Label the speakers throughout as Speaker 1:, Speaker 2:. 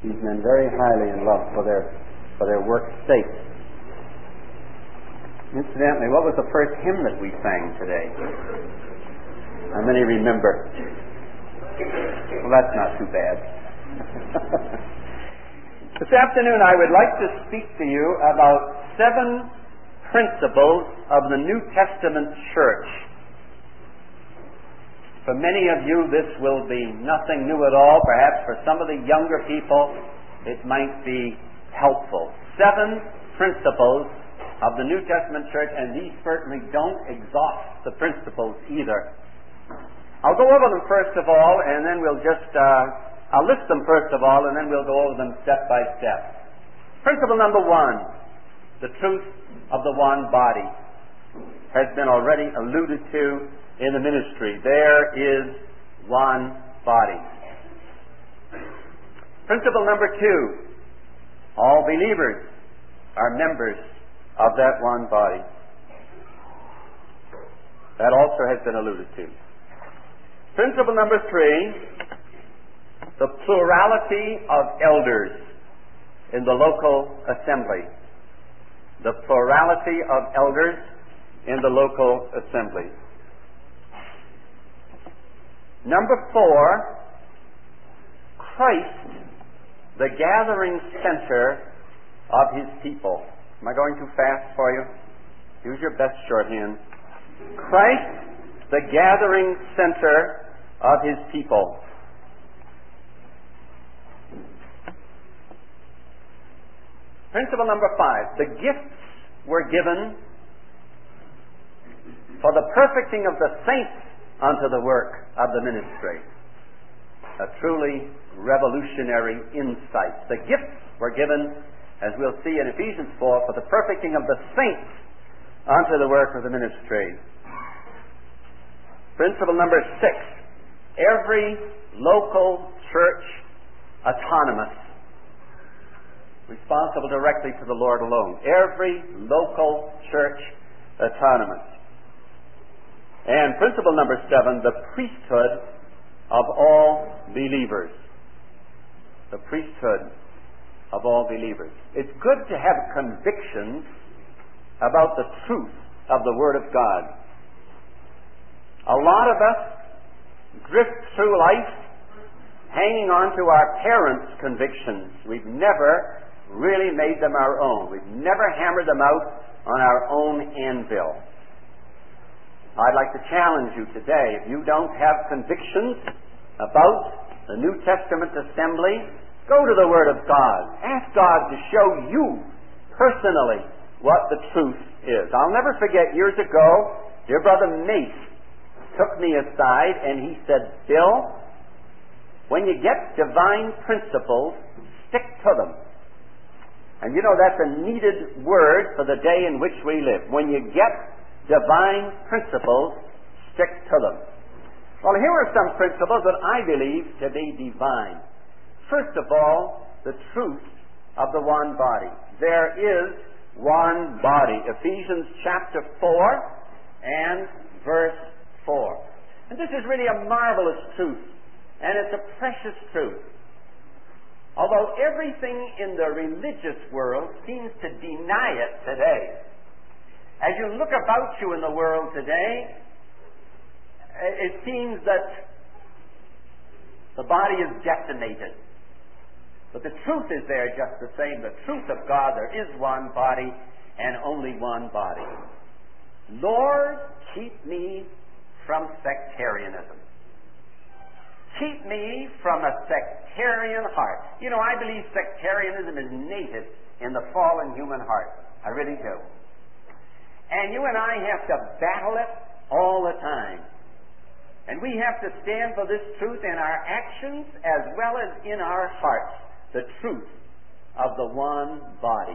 Speaker 1: These men very highly in love for their work's sake. Incidentally, what was the first hymn that we sang today? How many remember? Well, that's not too bad. This afternoon I would like to speak to you about 7 principles of the New Testament church. For many of you, this will be nothing new at all. Perhaps for some of the younger people, it might be helpful. 7 principles of the New Testament church, and these certainly don't exhaust the principles either. I'll go over them first of all, and then I'll list them first of all, and then we'll go over them step by step. Principle number 1, the truth of the one body, has been already alluded to in the ministry. There is one body. Principle number 2, all believers are members of that one body. That also has been alluded to. Principle number 3, the plurality of elders in the local assembly. The plurality of elders in the local assembly. Number 4, Christ, the gathering center of His people. Am I going too fast for you? Use your best shorthand. Christ, the gathering center of His people. Principle number 5, the gifts were given for the perfecting of the saints unto the work of the ministry. A truly revolutionary insight. The gifts were given, as we'll see in Ephesians 4, for the perfecting of the saints unto the work of the ministry. Principle number 6, every local church autonomous, responsible directly to the Lord alone. Every local church autonomous. And principle number 7, the priesthood of all believers. The priesthood of all believers. It's good to have convictions about the truth of the Word of God. A lot of us drift through life hanging on to our parents' convictions. We've never really made them our own. We've never hammered them out on our own anvil. I'd like to challenge you today. If you don't have convictions about the New Testament assembly, go to the Word of God. Ask God to show you personally what the truth is. I'll never forget, years ago, dear Brother Mace took me aside and he said, Bill, when you get divine principles, stick to them. And you know, that's a needed word for the day in which we live. When you get divine principles, stick to them. Well, here are some principles that I believe to be divine. First of all, the truth of the one body. There is one body. Ephesians chapter 4 and verse 4. And this is really a marvelous truth, and it's a precious truth. Although everything in the religious world seems to deny it today. As you look about you in the world today, it seems that the body is decimated. But the truth is there just the same. The truth of God, there is one body and only one body. Lord, keep me from sectarianism. Keep me from a sectarian heart. You know, I believe sectarianism is native in the fallen human heart. I really do. And you and I have to battle it all the time. And we have to stand for this truth in our actions as well as in our hearts. The truth of the one body.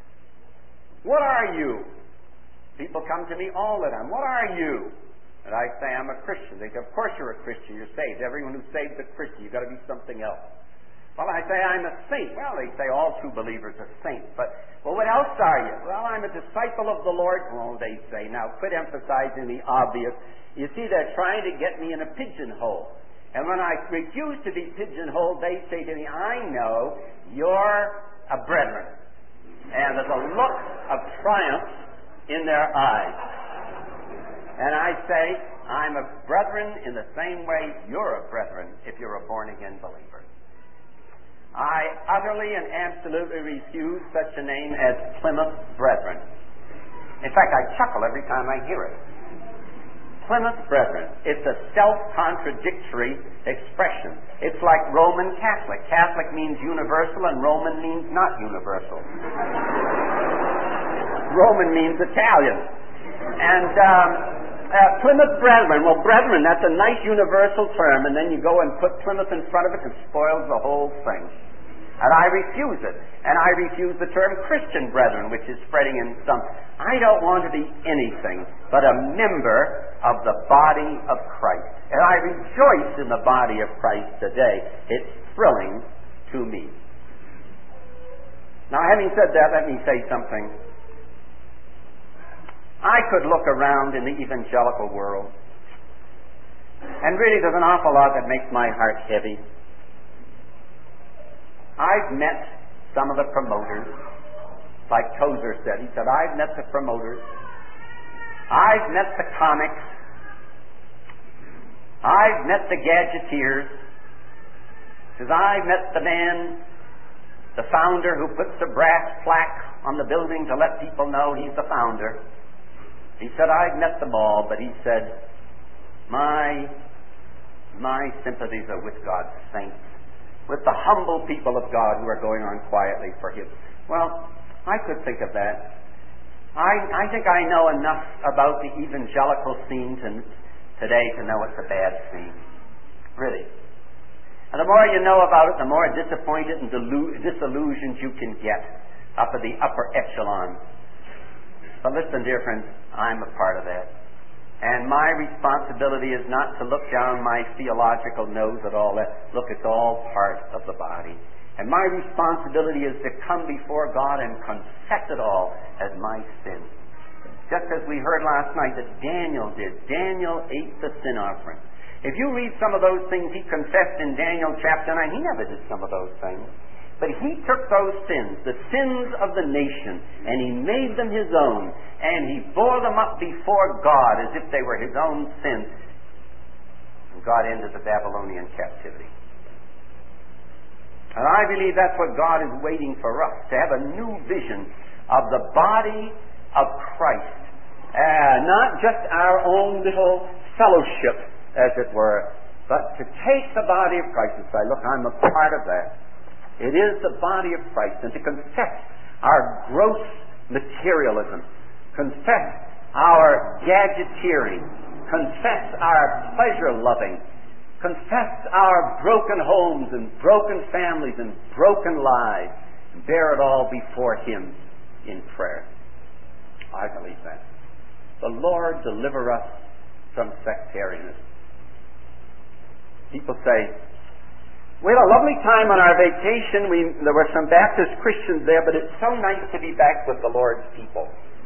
Speaker 1: What are you? People come to me all the time. What are you? And I say, I'm a Christian. They say, of course you're a Christian. You're saved. Everyone who's saved is a Christian. You've got to be something else. Well, I say, I'm a saint. Well, they say all true believers are saints. But, well, what else are you? Well, I'm a disciple of the Lord. Oh, they say. Now, quit emphasizing the obvious. You see, they're trying to get me in a pigeonhole.
Speaker 2: And when I refuse to be pigeonholed, they say to me, I know you're a brethren. And there's a look of triumph in their eyes. And I say, I'm a brethren in the same way you're a brethren if you're a born-again believer. I utterly and absolutely refuse such a name as Plymouth Brethren. In fact, I chuckle every time I hear it. Plymouth Brethren. It's a self-contradictory expression. It's like Roman Catholic. Catholic means universal and Roman means not universal. Roman means Italian. And Plymouth Brethren. Well, brethren, that's a nice universal term, and then you go and put Plymouth in front of it and spoils the whole thing. And I refuse it. And I refuse the term Christian brethren, which is spreading in some. I don't want to be anything but a member of the body of Christ. And I rejoice in the body of Christ today. It's thrilling to me. Now, having said that, let me say something. I could look around in the evangelical world, and really there's an awful lot that makes my heart heavy. I've met some of the promoters, like Tozer said. He said, I've met the promoters. I've met the comics. I've met the gadgeteers. Because I've met the man, the founder, who puts a brass plaque on the building to let people know he's the founder. He said, I've met them all, but he said, my sympathies are with God's saints, with the humble people of God who are going on quietly for Him. Well, I could think of that. I think I know enough about the evangelical scene today to know it's a bad scene. Really. And the more you know about it, the more disappointed and disillusioned you can get up at the upper echelon. But listen, dear friends, I'm a part of that. And my responsibility is not to look down my theological nose at all that. Look, it's all part of the body. And my responsibility is to come before God and confess it all as my sin. Just as we heard last night that Daniel did. Daniel ate the sin offering. If you read some of those things he confessed in Daniel chapter 9, he never did some of those things. But he took those sins, the sins of the nation, and he made them his own, and he bore them up before God as if they were his own sins. And God ended the Babylonian captivity. And I believe that's what God is waiting for us, to have a new vision of the body of Christ. Not just our own little fellowship, as it were, but to take the body of Christ and say, look, I'm a part of that. It is the body of Christ, and to confess our gross materialism, confess our gadgeteering, confess our pleasure-loving, confess our broken homes and broken families and broken lives, and bear it all before Him in prayer. I believe that. The Lord deliver us from sectarianism. People say, we had a lovely time on our vacation. There were some Baptist Christians there, but it's so nice to be back with the Lord's people.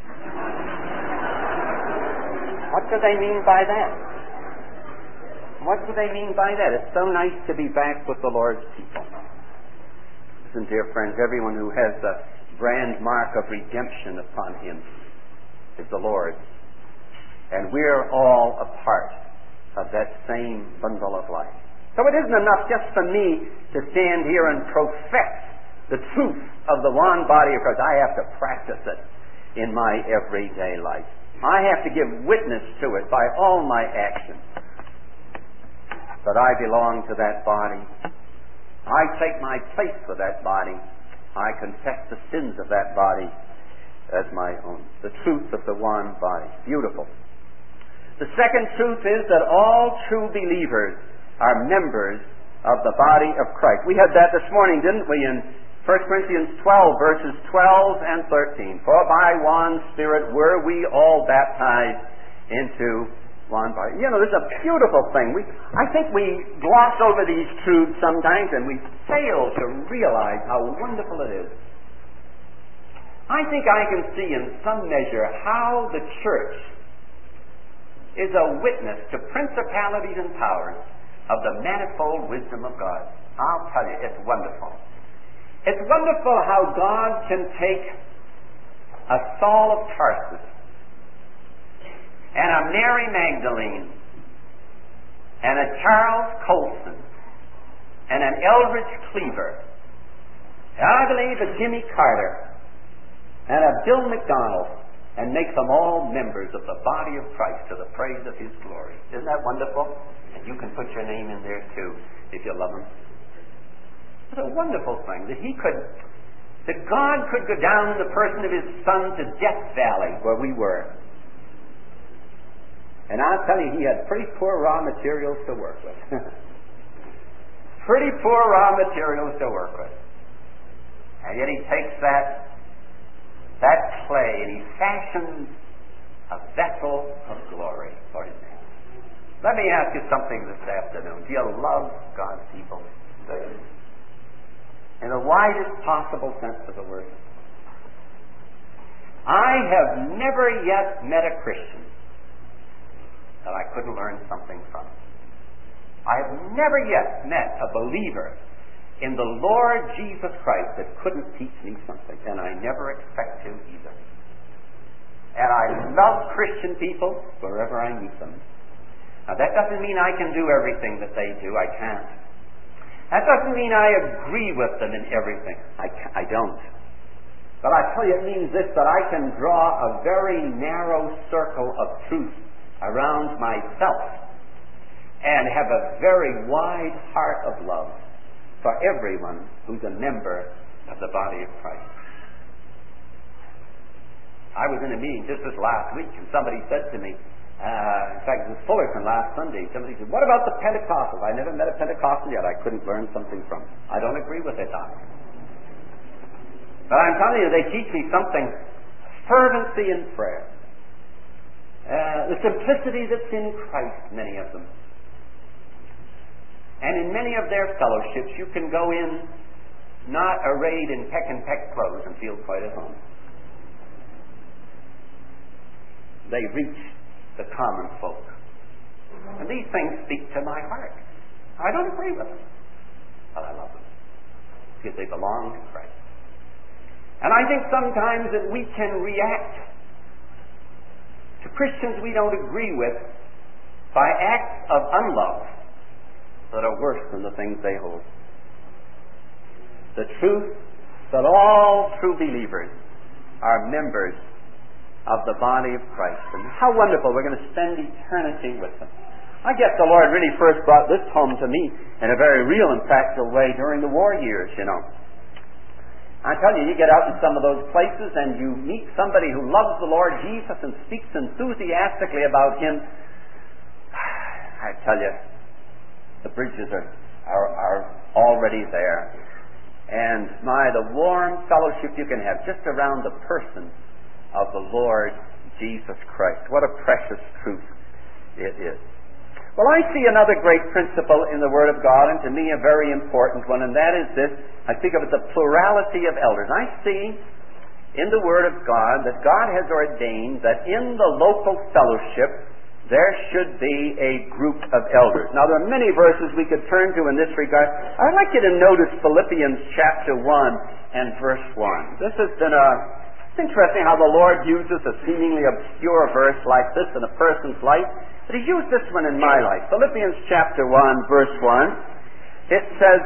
Speaker 2: What do they mean by that? What do they mean by that? It's so nice to be back with the Lord's people. Listen, dear friends, everyone who has the brand mark of redemption upon him is the Lord's. And we're all a part of that same bundle of life. So it isn't enough just for me to stand here and profess the truth of the one body of Christ. I have to practice it in my everyday life. I have to give witness to it by all my actions. But I belong to that body. I take my place for that body. I confess the sins of that body as my own. The truth of the one body. Beautiful. The second truth is that all true believers are members of the body of Christ. We had that this morning, didn't we, in 1 Corinthians 12, verses 12 and 13. For by one Spirit were we all baptized into one body. You know, this is a beautiful thing. I think we gloss over these truths sometimes and we fail to realize how wonderful it is. I think I can see in some measure how the church is a witness to principalities and powers of the manifold wisdom of God. I'll tell you, it's wonderful. It's wonderful how God can take a Saul of Tarsus and a Mary Magdalene and a Charles Colson and an Eldridge Cleaver, and I believe a Jimmy Carter and a Bill McDonald, and make them all members of the body of Christ to the praise of His glory. Isn't that wonderful? And you can put your name in there too, if you love Him. It's a wonderful thing that God could go down in the person of His Son to Death Valley, where we were. And I'll tell you, He had pretty poor raw materials to work with. Pretty poor raw materials to work with. And yet He takes that clay and He fashions a vessel of glory for His name. Let me ask you something this afternoon. Do you love God's people? In the widest possible sense of the word. I have never yet met a Christian that I couldn't learn something from. I have never yet met a believer in the Lord Jesus Christ that couldn't teach me something, and I never expect to either. And I love Christian people wherever I meet them. Now that doesn't mean I can do everything that they do. I can't. That doesn't mean I agree with them in everything. I don't. But I tell you, it means this, that I can draw a very narrow circle of truth around myself and have a very wide heart of love for everyone who's a member of the body of Christ. I was in a meeting just this last week, and somebody said to me, in fact, it was Fullerton last Sunday, somebody said, what about the Pentecostals? I never met a Pentecostal yet. I couldn't learn something from them. I don't agree with their doctrine. But I'm telling you, they teach me something. Fervency in prayer. The simplicity that's in Christ, many of them. And in many of their fellowships, you can go in not arrayed in peck and peck clothes and feel quite at home. They reach the common folk. And these things speak to my heart. I don't agree with them, but I love them because they belong to Christ. And I think sometimes that we can react to Christians we don't agree with by acts of unlove that are worse than the things they hold. The truth that all true believers are members of the body of Christ. And how wonderful we're going to spend eternity with them. I guess the Lord really first brought this home to me in a very real and practical way during the war years, you know. I tell you, you get out in some of those places and you meet somebody who loves the Lord Jesus and speaks enthusiastically about Him. I tell you, the bridges are already there. And the warm fellowship you can have just around the person of the Lord Jesus Christ. What a precious truth it is. Well, I see another great principle in the Word of God, and to me a very important one, and that is this. I think of it the plurality of elders. I see in the Word of God that God has ordained that in the local fellowship there should be a group of elders. Now, there are many verses we could turn to in this regard. I'd like you to notice Philippians chapter 1 and verse 1. This has been it's interesting how the Lord uses a seemingly obscure verse like this in a person's life, but He used this one in my life. Philippians chapter 1, verse 1. It says,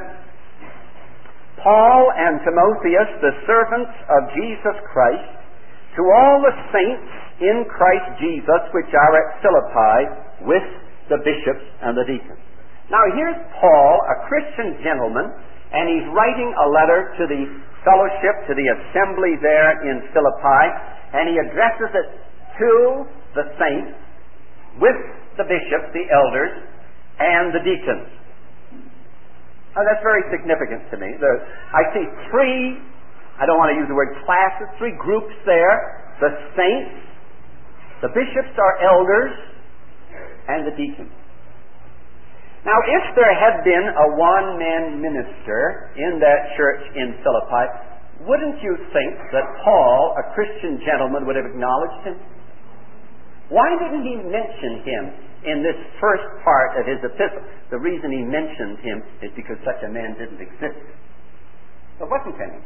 Speaker 2: Paul and Timotheus, the servants of Jesus Christ, to all the saints in Christ Jesus which are at Philippi, with the bishops and the deacons. Now here's Paul, a Christian gentleman, and he's writing a letter to the fellowship, to the assembly there in Philippi, and he addresses it to the saints with the bishops, the elders, and the deacons. Now that's very significant to me. I see three, I don't want to use the word classes, three groups there. The saints, the bishops or elders, and the deacons. Now, if there had been a one-man minister in that church in Philippi, wouldn't you think that Paul, a Christian gentleman, would have acknowledged him? Why didn't he mention him in this first part of his epistle. The reason he mentioned him is because such a man didn't exist. There wasn't any.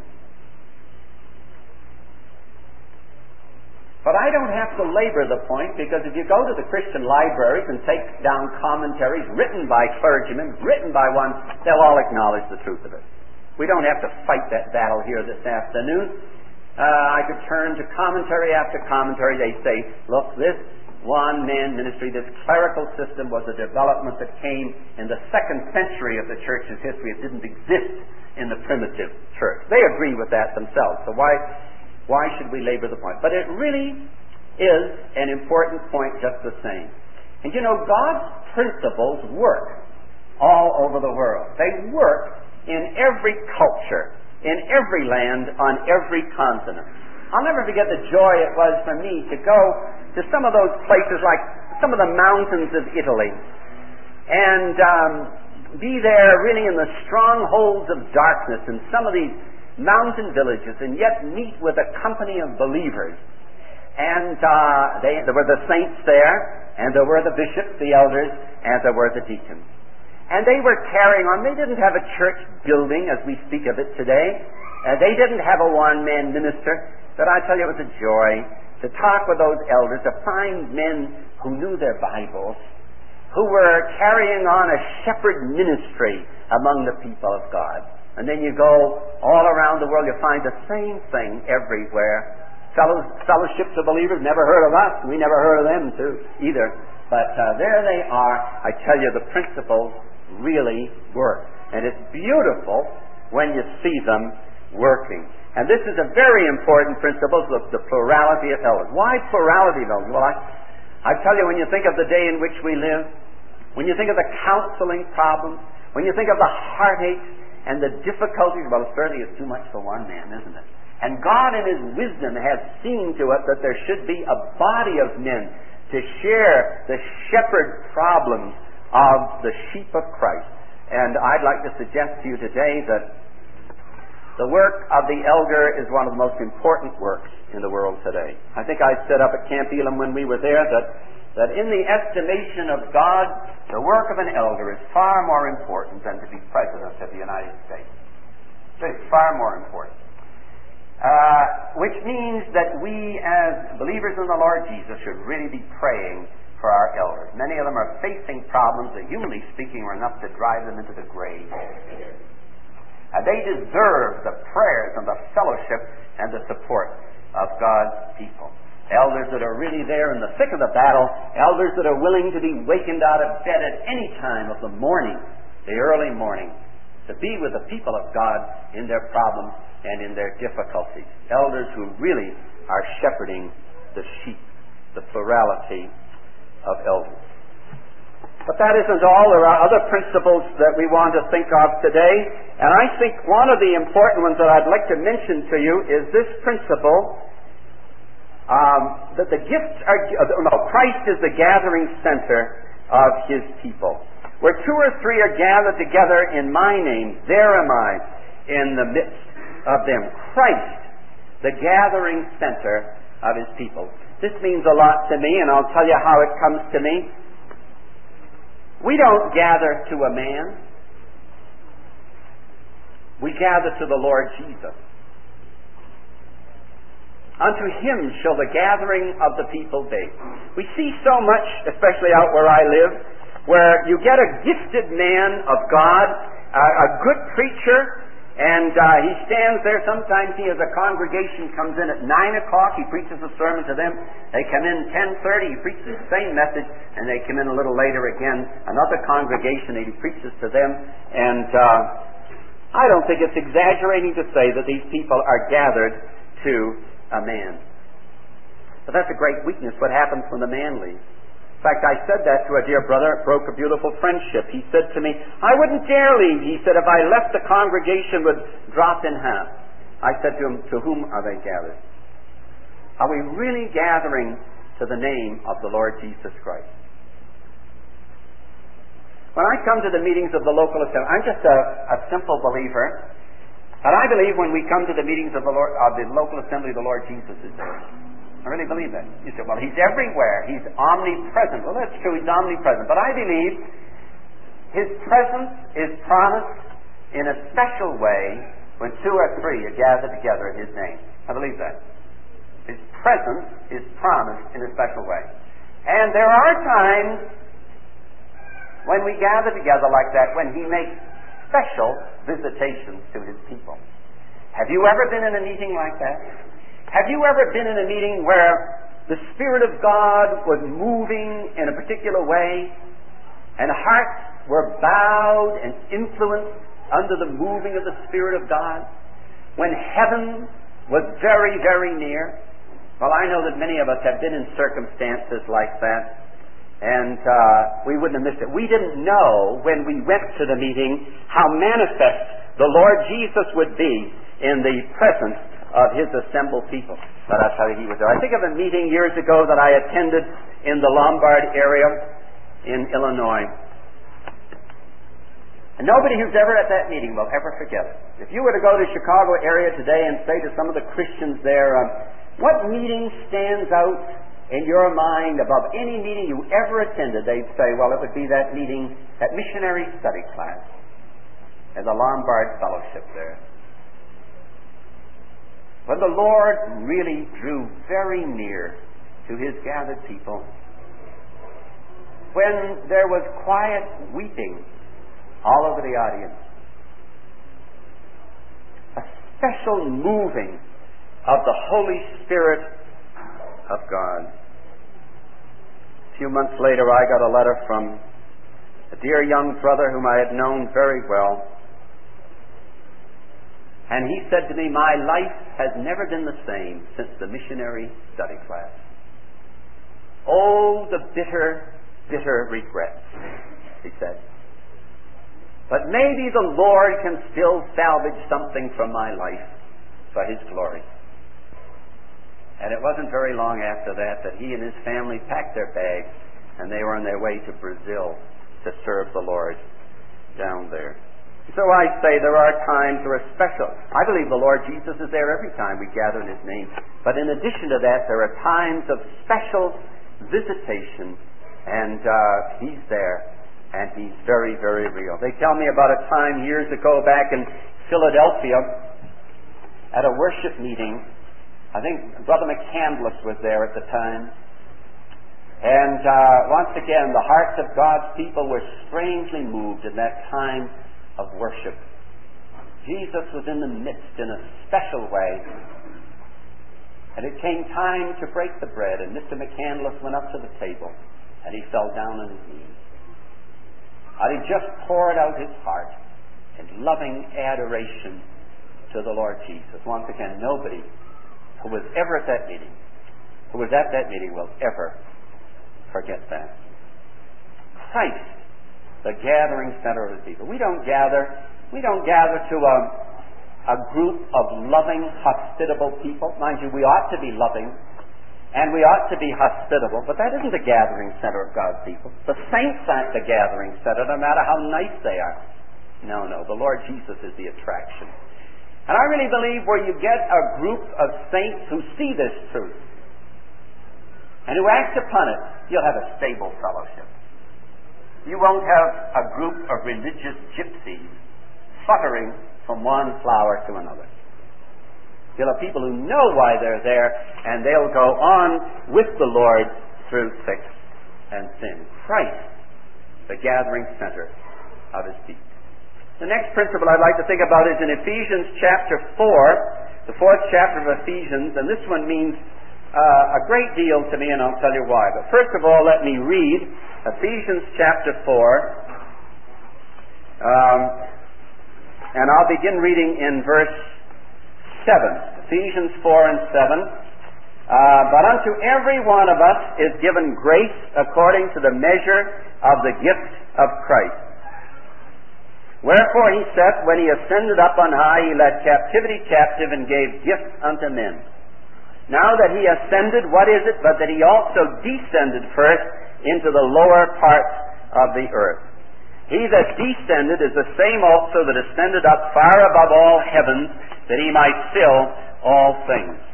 Speaker 2: But I don't have to labor the point, because if you go to the Christian libraries and take down commentaries written by clergymen, written by one, they'll all acknowledge the truth of it. We don't have to fight that battle here this afternoon. I could turn to commentary after commentary. They say, look, this one-man ministry, this clerical system was a development that came in the 2nd century of the church's history. It didn't exist in the primitive church. They agree with that themselves. So why should we labor the point? But it really is an important point just the same. And you know, God's principles work all over the world. They work in every culture, in every land, on every continent. I'll never forget the joy it was for me to go to some of those places, like some of the mountains of Italy, and be there really in the strongholds of darkness in some of these mountain villages, and yet meet with a company of believers. And there were the saints there, and there were the bishops, the elders, and there were the deacons. And they were carrying on. They didn't have a church building as we speak of it today. They didn't have a one-man minister. But I tell you, it was a joy to talk with those elders, to find men who knew their Bibles, who were carrying on a shepherd ministry among the people of God. And then you go all around the world, you find the same thing everywhere. Fellowships of believers, never heard of us. We never heard of them too, either. But there they are. I tell you, the principles really work. And it's beautiful when you see them working. And this is a very important principle, the plurality of elders. Why plurality of elders? Well, I tell you, when you think of the day in which we live, when you think of the counseling problems, when you think of the heartaches and the difficulties, well, certainly it's too much for one man, isn't it? And God in His wisdom has seen to it that there should be a body of men to share the shepherd problems of the sheep of Christ. And I'd like to suggest to you today that the work of the elder is one of the most important works in the world today. I think I said up at Camp Elam when we were there that in the estimation of God, the work of an elder is far more important than to be President of the United States. It's far more important. Which means that we as believers in the Lord Jesus should really be praying for our elders. Many of them are facing problems that, humanly speaking, are enough to drive them into the grave. They deserve the prayers and the fellowship and the support of God's people. Elders that are really there in the thick of the battle, elders that are willing to be wakened out of bed at any time of the morning, the early morning, to be with the people of God in their problems and in their difficulties. Elders who really are shepherding the sheep, the plurality of elders. But that isn't all. There are other principles that we want to think of today. And I think one of the important ones that I'd like to mention to you is this principle that the gifts are... Christ is the gathering center of His people. Where 2 or 3 are gathered together in my name, there am I in the midst of them. Christ, the gathering center of His people. This means a lot to me, and I'll tell you how it comes to me. We don't gather to a man. We gather to the Lord Jesus. Unto Him shall the gathering of the people be. We see so much, especially out where I live, where you get a gifted man of God, a good preacher, and he stands there. Sometimes he has a congregation, comes in at 9 o'clock, he preaches a sermon to them. They come in 10:30, he preaches the same message, and they come in a little later again, another congregation, and he preaches to them. And I don't think it's exaggerating to say that these people are gathered to a man. But that's a great weakness. What happens when the man leaves? In fact, I said that to a dear brother. It broke a beautiful friendship. He said to me, I wouldn't dare leave. He said, if I left, the congregation would drop in half. I said to him, to whom are they gathered? Are we really gathering to the name of the Lord Jesus Christ? When I come to the meetings of the local assembly, I'm just a simple believer, but I believe when we come to the meetings of the local assembly, the Lord Jesus is there. I really believe that. You say, well, he's everywhere. He's omnipresent. Well, that's true. He's omnipresent. But I believe his presence is promised in a special way when two or three are gathered together in his name. I believe that. His presence is promised in a special way. And there are times when we gather together like that, when he makes special visitations to his people. Have you ever been in a meeting like that? Have you ever been in a meeting where the Spirit of God was moving in a particular way and hearts were bowed and influenced under the moving of the Spirit of God? When heaven was very, very near? Well, I know that many of us have been in circumstances like that, and we wouldn't have missed it. We didn't know when we went to the meeting how manifest the Lord Jesus would be in the presence of his assembled people. But I'll tell you, he was there. I think of a meeting years ago that I attended in the Lombard area in Illinois. And nobody who's ever at that meeting will ever forget it. If you were to go to the Chicago area today and say to some of the Christians there, what meeting stands out in your mind above any meeting you ever attended, they'd say, well, it would be that meeting, that missionary study class at the Lombard Fellowship there. When the Lord really drew very near to his gathered people, when there was quiet weeping all over the audience, a special moving of the Holy Spirit of God. A few months later, I got a letter from a dear young brother whom I had known very well. And he said to me, my life has never been the same since the missionary study class. Oh, the bitter, bitter regrets, he said. But maybe the Lord can still salvage something from my life for his glory. And it wasn't very long after that he and his family packed their bags and they were on their way to Brazil to serve the Lord down there. So I say there are times that are special. I believe the Lord Jesus is there every time we gather in his name. But in addition to that, there are times of special visitation, and he's there, and he's very, very real. They tell me about a time years ago back in Philadelphia at a worship meeting. I think Brother McCandless was there at the time. And once again, the hearts of God's people were strangely moved in that time of worship. Jesus was in the midst in a special way. And it came time to break the bread, and Mr. McCandless went up to the table, and he fell down on his knees. And he just poured out his heart in loving adoration to the Lord Jesus. Once again, nobody who was ever at that meeting, will ever forget that. Christ, the gathering center of his people. We don't gather to a group of loving, hospitable people. Mind you, we ought to be loving and we ought to be hospitable, but that isn't the gathering center of God's people. The saints aren't the gathering center, no matter how nice they are. No, the Lord Jesus is the attraction. And I really believe where you get a group of saints who see this truth and who act upon it, you'll have a stable fellowship. You won't have a group of religious gypsies fluttering from one flower to another. You'll have people who know why they're there, and they'll go on with the Lord through thick and thin. Christ, the gathering center of his people. The next principle I'd like to think about is in Ephesians chapter 4, the 4th chapter of Ephesians, and this one means a great deal to me, and I'll tell you why. But first of all, let me read Ephesians chapter 4, and I'll begin reading in verse 7. Ephesians 4 and 7. But unto every one of us is given grace according to the measure of the gift of Christ. Wherefore he saith, when he ascended up on high, he led captivity captive and gave gifts unto men. Now that he ascended, what is it but that he also descended first into the lower parts of the earth? He that descended is the same also that ascended up far above all heavens, that he might fill all things.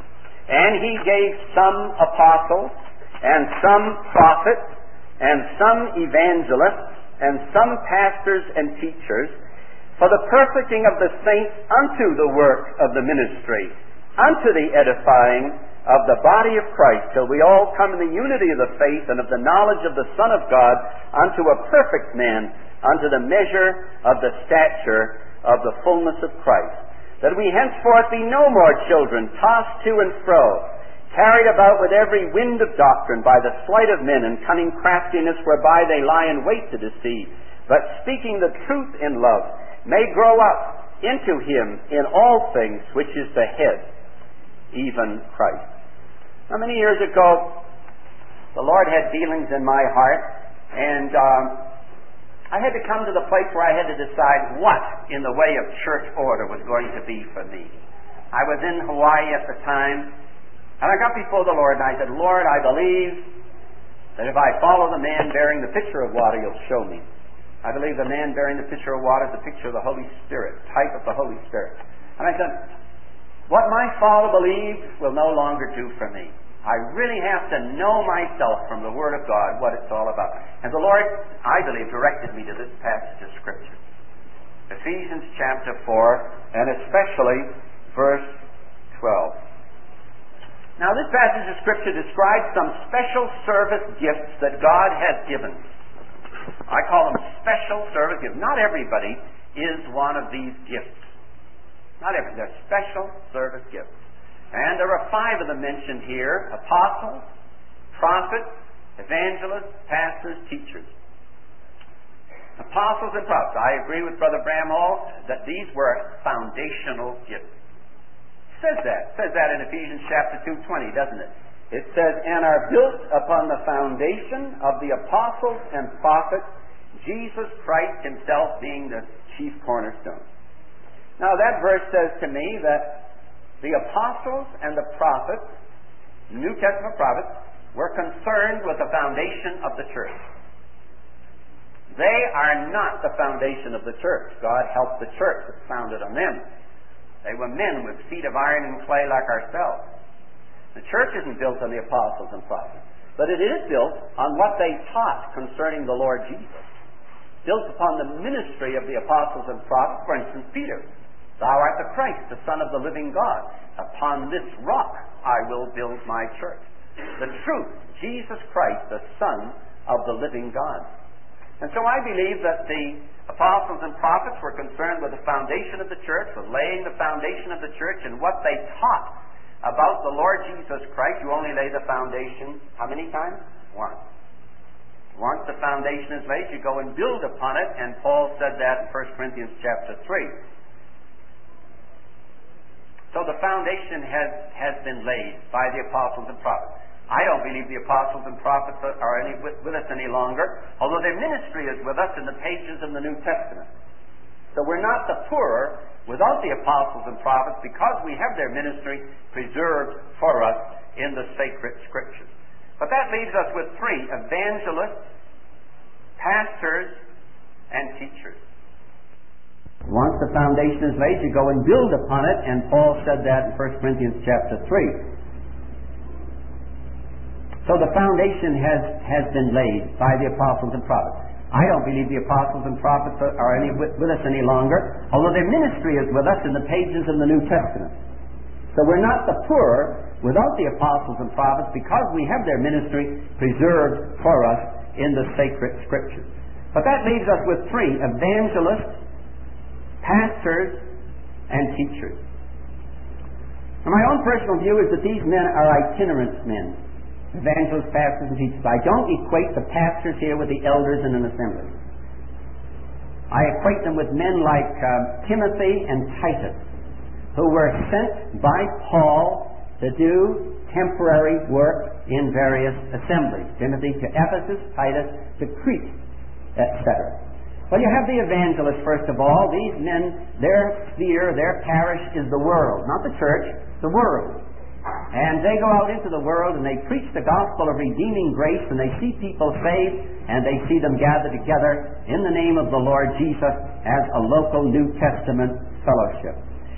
Speaker 1: And He gave some apostles, and some prophets, and some evangelists, and some pastors and teachers, for the perfecting of the saints unto the work of the ministry, unto the edifying of the body of Christ, till we all come in the unity of the faith and of the knowledge of the Son of God, unto a perfect man, unto the measure of the stature of the fullness of Christ, that we henceforth be no more children, tossed to and fro, carried about with every wind of doctrine by the sleight of men and cunning craftiness whereby they lie in wait to deceive, but speaking the truth in love, may grow up into Him in all things, which is the head, even Christ. Now, many years ago, the Lord had dealings in my heart, and I had to come to the place where I had to decide what in the way of church order was going to be for me. I was in Hawaii at the time, and I got before the Lord, and I said, Lord, I believe that if I follow the man bearing the pitcher of water, You'll show me. I believe the man bearing the pitcher of water is the picture of the Holy Spirit, type of the Holy Spirit. And I said, what my Father believes will no longer do for me. I really have to know myself from the Word of God what it's all about. And the Lord, I believe, directed me to this passage of Scripture. Ephesians chapter 4, and especially verse 12. Now, this passage of Scripture describes some special service gifts that God has given. I call them special service gifts. Not everybody is one of these gifts. Not everybody. They're special service gifts. And there are 5 of them mentioned here: apostles, prophets, evangelists, pastors, teachers. Apostles and prophets. I agree with Brother Bramhall that these were foundational gifts. It says that in Ephesians chapter 2:20, doesn't it? It says, and are built upon the foundation of the apostles and prophets, Jesus Christ Himself being the chief cornerstone. Now that verse says to me that the apostles and the prophets, New Testament prophets, were concerned with the foundation of the church. They are not the foundation of the church. God helped the church. It was founded on them. They were men with feet of iron and clay like ourselves. The church isn't built on the apostles and prophets, but it is built on what they taught concerning the Lord Jesus. Built upon the ministry of the apostles and prophets. For instance, Peter, Thou art the Christ, the Son of the living God. Upon this rock I will build my church. The truth, Jesus Christ, the Son of the living God. And so I believe that the apostles and prophets were concerned with the foundation of the church, with laying the foundation of the church, and what they taught about the Lord Jesus Christ. You only lay the foundation how many times? Once. Once the foundation is laid, you go and build upon it, and Paul said that in 1 Corinthians chapter 3. So the foundation has been laid by the apostles and prophets. I don't believe the apostles and prophets are with us any longer, although their ministry is with us in the pages of the New Testament. So we're not the poorer without the apostles and prophets, because we have their ministry preserved for us in the sacred Scriptures. But that leaves us with 3: evangelists, pastors, and teachers. Once the foundation is laid, you go and build upon it, and Paul said that in 1 Corinthians chapter 3. So the foundation has been laid by the apostles and prophets. I don't believe the apostles and prophets are with us any longer, although their ministry is with us in the pages of the New Testament. So we're not the poorer without the apostles and prophets, because we have their ministry preserved for us in the sacred Scriptures. But that leaves us with 3: evangelists, pastors, and teachers. Now, my own personal view is that these men are itinerant men. Evangelists, pastors, and teachers. I don't equate the pastors here with the elders in an assembly. I equate them with men like Timothy and Titus, who were sent by Paul to do temporary work in various assemblies. Timothy to Ephesus, Titus to Crete, etc. Well, you have the evangelists, first of all. These men, their sphere, their parish is the world. Not the church, the world. And they go out into the world and they preach the gospel of redeeming grace, and they see people saved, and they see them gather together in the name of the Lord Jesus as a local New Testament fellowship.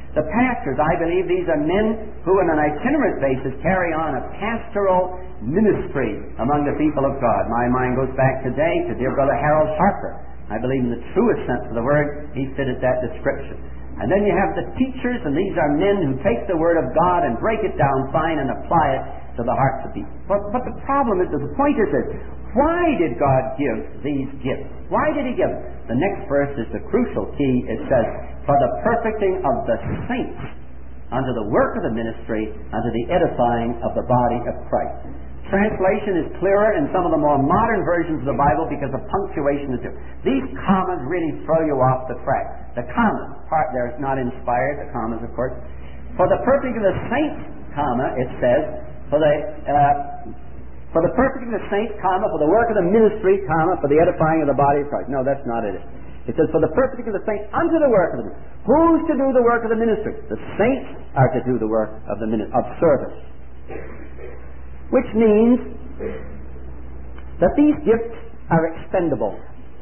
Speaker 2: The pastors, I believe these are men who on an itinerant basis carry on a pastoral ministry among the people of God. My mind goes back today to dear brother Harold Harper. I believe in the truest sense of the word, he fitted that description. And then you have the teachers, and these are men who take the Word of God and break it down fine and apply it to the hearts of people. But the problem is, the point is this, why did God give these gifts? Why did He give them? The next verse is the crucial key. It says, for the perfecting of the saints unto the work of the ministry, unto the edifying of the body of Christ. Translation is clearer in some of the more modern versions of the Bible because the punctuation is different. These commas really throw you off the track. The commas part there is not inspired, the commas, of course. For the perfecting of the saints, comma, it says, for the perfecting of the saints, comma, for the work of the ministry, comma, for the edifying of the body of Christ. No, that's not it. It says, for the perfecting of the saints unto the work of the ministry. Who's to do the work of the ministry? The saints are to do the work of the of service. Which means that these gifts are expendable.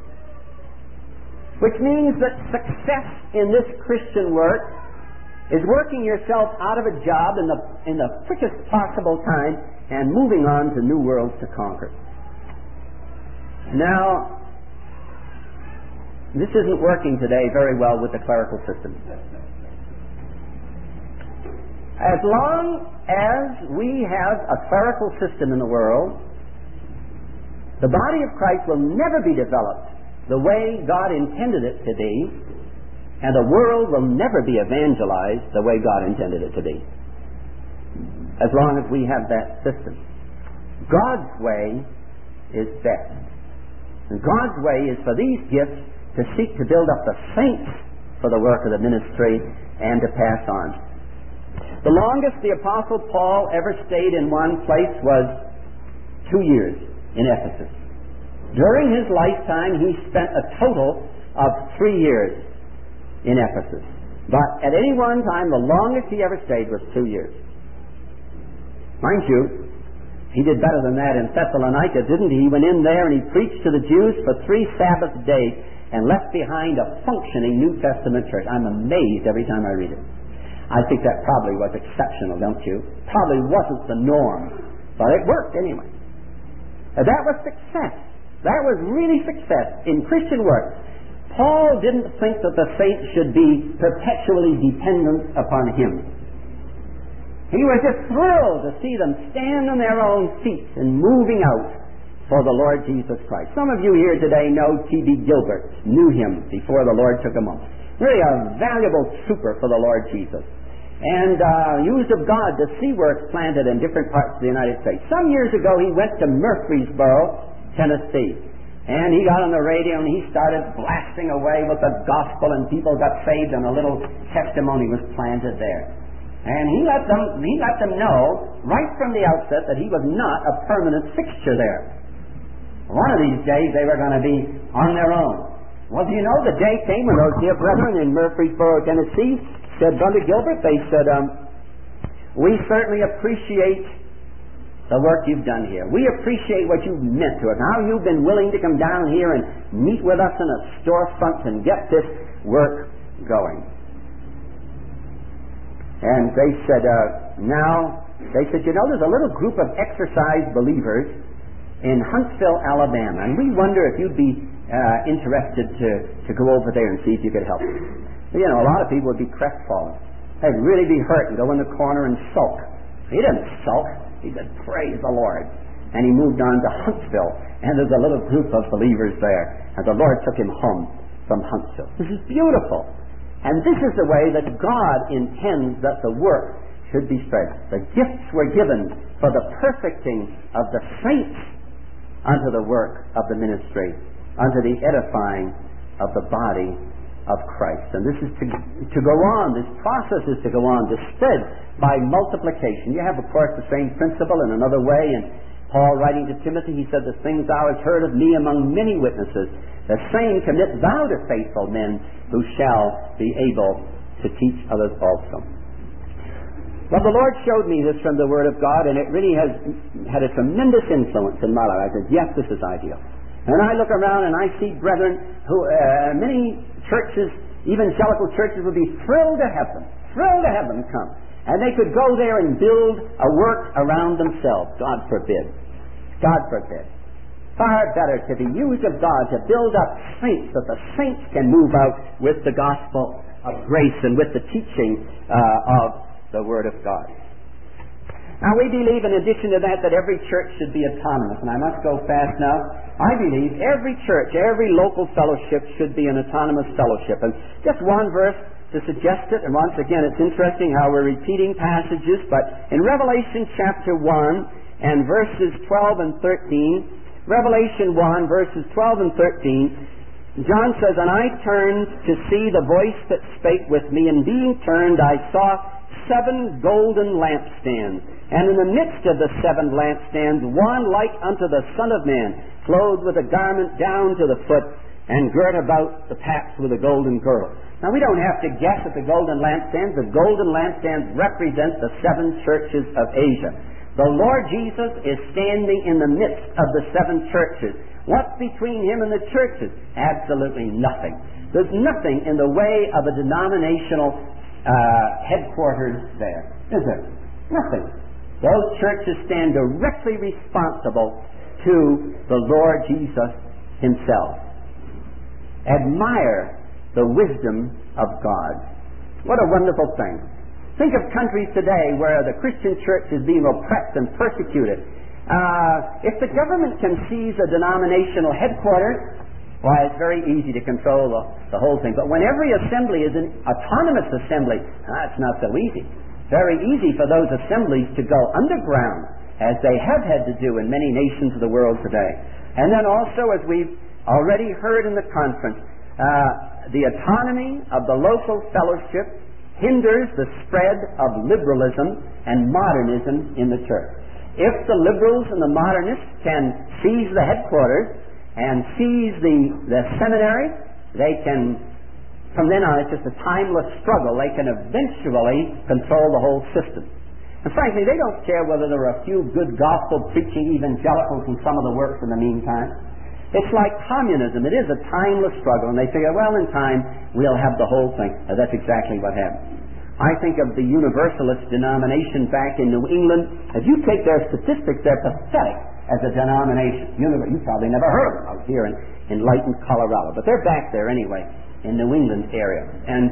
Speaker 2: Which means that success in this Christian work is working yourself out of a job in the quickest possible time and moving on to new worlds to conquer. Now, this isn't working today very well with the clerical system. As long as we have a clerical system in the world, the body of Christ will never be developed the way God intended it to be, and the world will never be evangelized the way God intended it to be. As long as we have that system. God's way is best. And God's way is for these gifts to seek to build up the saints for the work of the ministry and to pass on. The longest the Apostle Paul ever stayed in one place was 2 years in Ephesus. During his lifetime, he spent a total of 3 years in Ephesus. But at any one time, the longest he ever stayed was 2 years. Mind you, he did better than that in Thessalonica, didn't he? He went in there and he preached to the Jews for 3 Sabbath days and left behind a functioning New Testament church. I'm amazed every time I read it. I think that probably was exceptional, don't you? Probably wasn't the norm, but it worked anyway. That was success. That was really success in Christian work. Paul didn't think that the saints should be perpetually dependent upon him. He was just thrilled to see them stand on their own feet and moving out for the Lord Jesus Christ. Some of you here today know T.B. Gilbert, knew him before the Lord took him on. Really a valuable trooper for the Lord Jesus. And used of God to see works planted in different parts of the United States. Some years ago he went to Murfreesboro, Tennessee. And he got on the radio and he started blasting away with the gospel, and people got saved and a little testimony was planted there. And he let them know right from the outset that he was not a permanent fixture there. One of these days they were going to be on their own. Well, do you know the day came when those dear brethren in Murfreesboro, Tennessee said, Brother Gilbert, they said, we certainly appreciate the work you've done here. We appreciate what you've meant to us, how you've been willing to come down here and meet with us in a storefront and get this work going. And they said, you know, there's a little group of exercise believers in Huntsville, Alabama, and we wonder if you'd be interested to go over there and see if you could help us. You know, a lot of people would be crestfallen. They'd really be hurt and go in the corner and sulk. He didn't sulk. He said, praise the Lord. And he moved on to Huntsville, and there's a little group of believers there, and the Lord took him home from Huntsville. This is beautiful. And this is the way that God intends that the work should be spread. The gifts were given for the perfecting of the saints unto the work of the ministry, unto the edifying of the body of Christ. And this is to go on. This process is to go on, to spread by multiplication. You have, of course, the same principle in another way. And Paul, writing to Timothy, he said, the things thou hast heard of me among many witnesses, the same commit thou to faithful men who shall be able to teach others also. Well, the Lord showed me this from the Word of God, and it really has had a tremendous influence in my life. I said, yes, this is ideal. And I look around and I see brethren who, many churches, evangelical churches, would be thrilled to have them.
Speaker 3: thrilled to have them come. And they could go there and build a work around themselves. God forbid. God forbid. Far better to be used of God to build up saints, that the saints can move out with the gospel of grace and with the teaching of the Word of God. Now, we believe, in addition to that every church should be autonomous. And I must go fast now. I believe every church, every local fellowship should be an autonomous fellowship. And just one verse to suggest it. And once again, it's interesting how we're repeating passages. But in Revelation chapter 1 and verses 12 and 13, Revelation 1, verses 12 and 13, John says, "And I turned to see the voice that spake with me, and being turned I saw 7 golden lampstands. And in the midst of the 7 lampstands, one like unto the Son of Man, clothed with a garment down to the foot, and girt about the paps with a golden girdle." Now, we don't have to guess at the golden lampstands. The golden lampstands represent the 7 churches of Asia. The Lord Jesus is standing in the midst of the 7 churches. What's between Him and the churches? Absolutely nothing. There's nothing in the way of a denominational headquarters there, is there? Nothing. Those churches stand directly responsible to the Lord Jesus Himself. Admire the wisdom of God. What a wonderful thing. Think of countries today where the Christian church is being oppressed and persecuted. If the government can seize a denominational headquarters, why, it's very easy to control the whole thing. But when every assembly is an autonomous assembly, it's not so easy. Very easy for those assemblies to go underground, as they have had to do in many nations of the world today. And then also, as we've already heard in the conference, the autonomy of the local fellowship hinders the spread of liberalism and modernism in the church. If the liberals and the modernists can seize the headquarters and seize the seminary, they can, from then on, it's just a timeless struggle. They can eventually control the whole system. And frankly, they don't care whether there are a few good gospel-preaching evangelicals in some of the works in the meantime. It's like communism. It is a timeless struggle, and they figure, well, in time, we'll have the whole thing. That's exactly what happened. I think of the Universalist denomination back in New England. If you take their statistics, they're pathetic as a denomination. You probably never heard of them out here in enlightened Colorado, but they're back there anyway, in New England area. And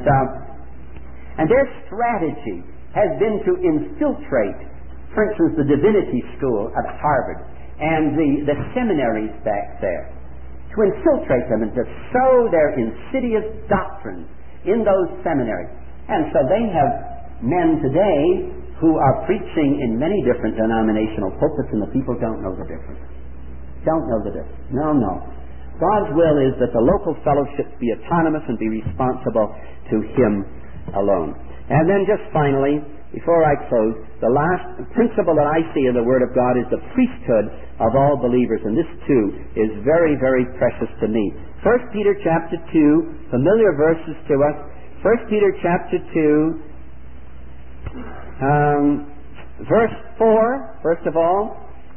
Speaker 3: their strategy has been to infiltrate, for instance, the Divinity School at Harvard, and the seminaries back there, to infiltrate them and to sow their insidious doctrines in those seminaries. And so they have men today who are preaching in many different denominational pulpits, and the people don't know the difference. Don't know the difference. No. God's will is that the local fellowships be autonomous and be responsible to Him alone. And then just finally, before I close, the last principle that I see in the Word of God is the priesthood of all believers. And this, too, is very, very precious to me. 1 Peter chapter 2, familiar verses to us. 1 Peter chapter 2, verse 4, first of all.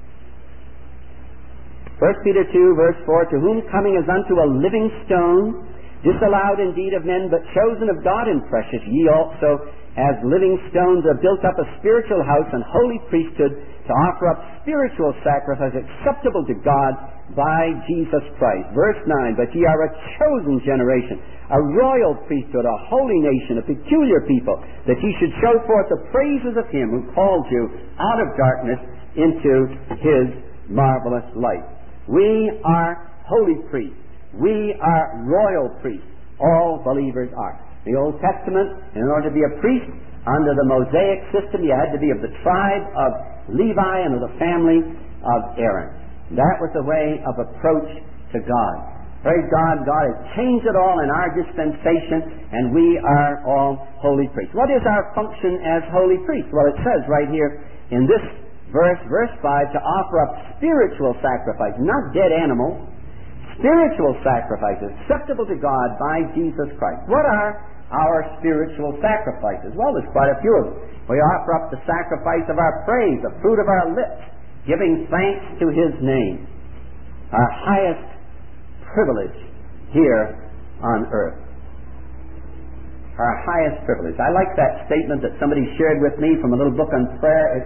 Speaker 3: 1 Peter 2, verse 4, "To whom coming as unto a living stone, disallowed indeed of men, but chosen of God and precious, ye also as living stones are built up a spiritual house and holy priesthood to offer up spiritual sacrifice acceptable to God by Jesus Christ." Verse 9, "But ye are a chosen generation, a royal priesthood, a holy nation, a peculiar people, that ye should show forth the praises of Him who called you out of darkness into His marvelous light." We are holy priests. We are royal priests. All believers are. The Old Testament, in order to be a priest, under the Mosaic system, you had to be of the tribe of Levi and of the family of Aaron. That was the way of approach to God. Praise God, God has changed it all in our dispensation, and we are all holy priests. What is our function as holy priests? Well, it says right here in this verse 5, to offer up spiritual sacrifice, not dead animals, spiritual sacrifices acceptable to God by Jesus Christ. What are our spiritual sacrifices? Well, there's quite a few of them. We offer up the sacrifice of our praise, the fruit of our lips, giving thanks to His name. Our highest privilege here on earth. our highest privilege. I like that statement that somebody shared with me from a little book on prayer. It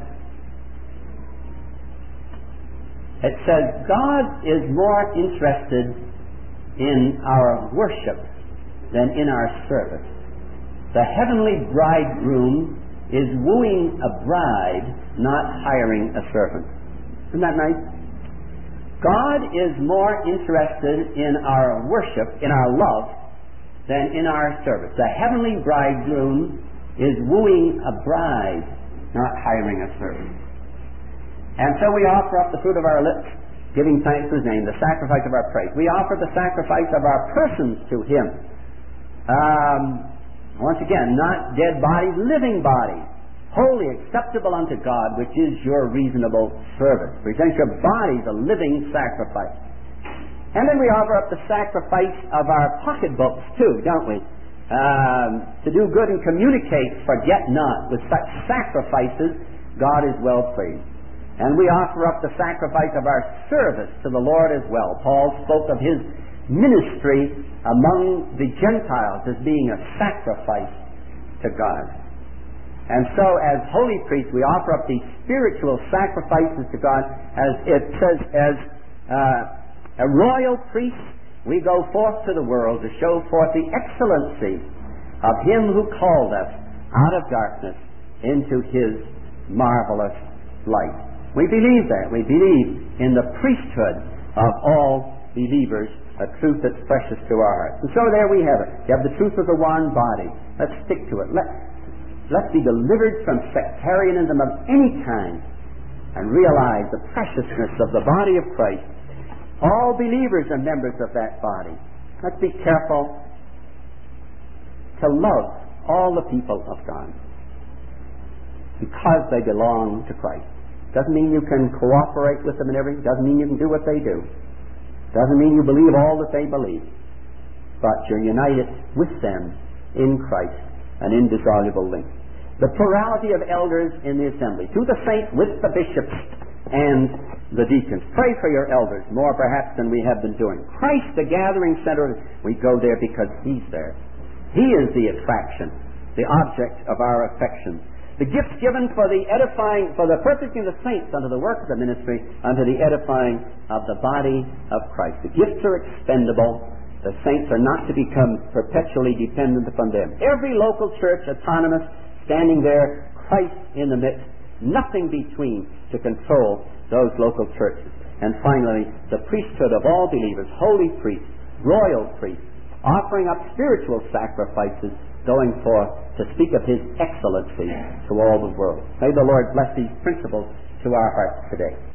Speaker 3: says, God is more interested in our worship than in our service. The heavenly bridegroom is wooing a bride, not hiring a servant. Isn't that nice? God is more interested in our worship, in our love, than in our service. The heavenly bridegroom is wooing a bride, not hiring a servant. And so we offer up the fruit of our lips, giving thanks to His name, the sacrifice of our praise. We offer the sacrifice of our persons to Him. Once again, not dead bodies, living bodies, holy, acceptable unto God, which is your reasonable service. Present your bodies a living sacrifice. And then we offer up the sacrifice of our pocketbooks too, don't we? To do good and communicate, forget not. With such sacrifices, God is well pleased. And we offer up the sacrifice of our service to the Lord as well. Paul spoke of his ministry among the Gentiles as being a sacrifice to God. And so as holy priests, we offer up these spiritual sacrifices to God. As it says, as a royal priest, we go forth to the world to show forth the excellency of Him who called us out of darkness into His marvelous light. We believe that. We believe in the priesthood of all believers, a truth that's precious to our hearts. And so there we have it. You have the truth of the one body. Let's stick to it. Let's be delivered from sectarianism of any kind and realize the preciousness of the body of Christ. All believers are members of that body. Let's be careful to love all the people of God because they belong to Christ. Doesn't mean you can cooperate with them in everything. Doesn't mean you can do what they do. Doesn't mean you believe all that they believe. But you're united with them in Christ, an indissoluble link. The plurality of elders in the assembly. To the saints with the bishops and the deacons. Pray for your elders, more perhaps than we have been doing. Christ, the gathering center, we go there because He's there. He is the attraction, the object of our affection. The gifts given for the edifying, for the perfecting of the saints unto the work of the ministry, unto the edifying of the body of Christ. The gifts are expendable. The saints are not to become perpetually dependent upon them. Every local church, autonomous, standing there, Christ in the midst, nothing between to control those local churches. And finally, the priesthood of all believers, holy priests, royal priests, offering up spiritual sacrifices, going forth to speak of His excellency to all the world. May the Lord bless these principles to our hearts today.